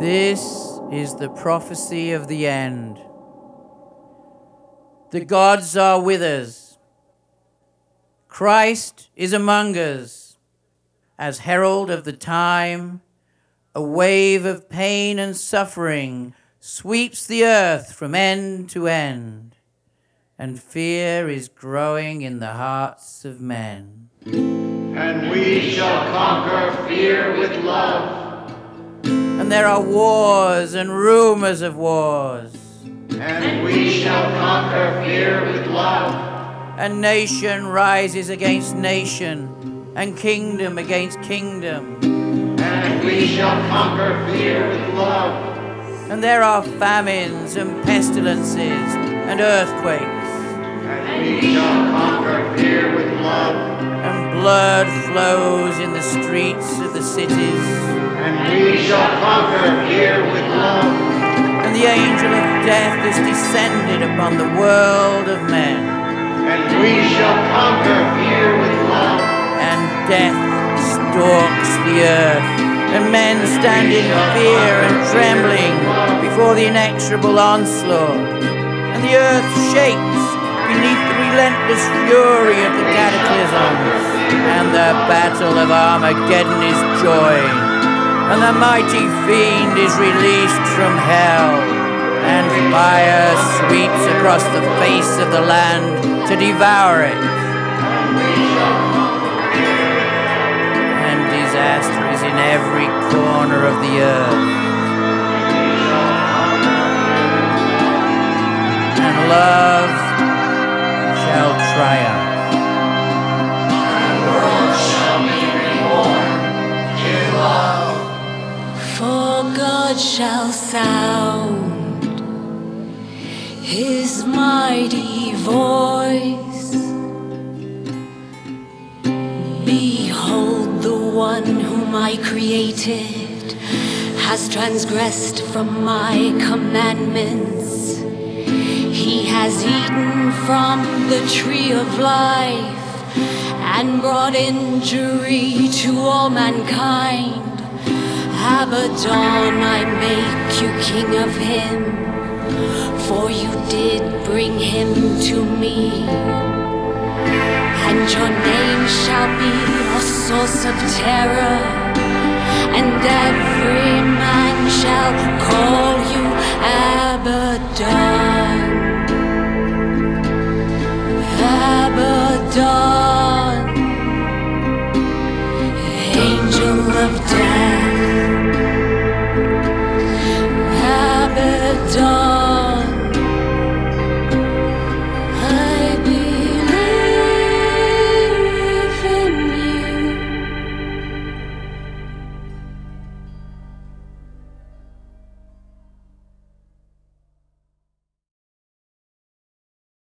This is the prophecy of the end. The gods are with us. Christ is among us. As herald of the time, a wave of pain and suffering sweeps the earth from end to end, and fear is growing in the hearts of men. And we shall conquer fear with love. And there are wars and rumors of wars. And we shall conquer fear with love. And nation rises against nation, and kingdom against kingdom. And we shall conquer fear with love. And there are famines and pestilences and earthquakes. And we shall conquer fear with love. And blood flows in the streets of the cities. And we shall conquer fear with love. And the angel of death has descended upon the world of men. And we shall conquer fear with love. And death stalks the earth, and men stand in fear and trembling before the inexorable onslaught. And the earth shakes beneath the relentless fury of the cataclysms. And the battle of Armageddon is joined. And the mighty fiend is released from hell, and fire sweeps across the face of the land to devour it. And disaster is in every corner of the earth. And love shall triumph. The world shall be reborn in love. For God shall sound his mighty voice. Behold, the one whom I created has transgressed from my commandments. He has eaten from the tree of life and brought injury to all mankind. Abaddon, I make you king of him, for you did bring him to me. And your name shall be a source of terror, and every man shall call you Abaddon. Abaddon, angel of death. Abaddon.